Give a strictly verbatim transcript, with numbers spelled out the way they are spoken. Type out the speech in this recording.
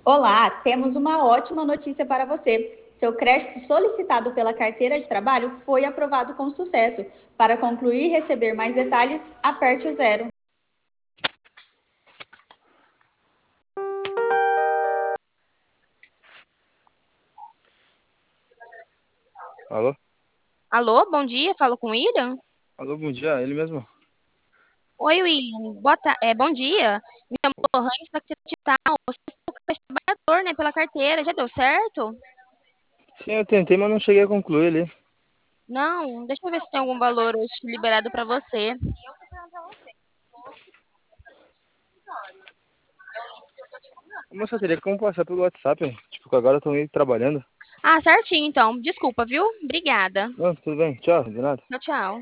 Olá, temos uma ótima notícia para você. Seu crédito solicitado pela carteira de trabalho foi aprovado com sucesso. Para concluir e receber mais detalhes, aperte o zero. Alô? Alô, bom dia, falo com o William? Alô, bom dia, ele mesmo. Oi, William, boa ta- é, bom dia. Me chamo Lohane, sou aqui de tal. Você é trabalhador, né, pela carteira, já deu certo? Sim, eu tentei, mas não cheguei a concluir ali. Não, deixa eu ver se tem algum valor hoje liberado para você. Moça, teria como passar pelo WhatsApp? Tipo, que agora eu tô meio que trabalhando. Ah, certinho então. Desculpa, viu? Obrigada. Não, tudo bem, tchau, de nada. Tchau, tchau.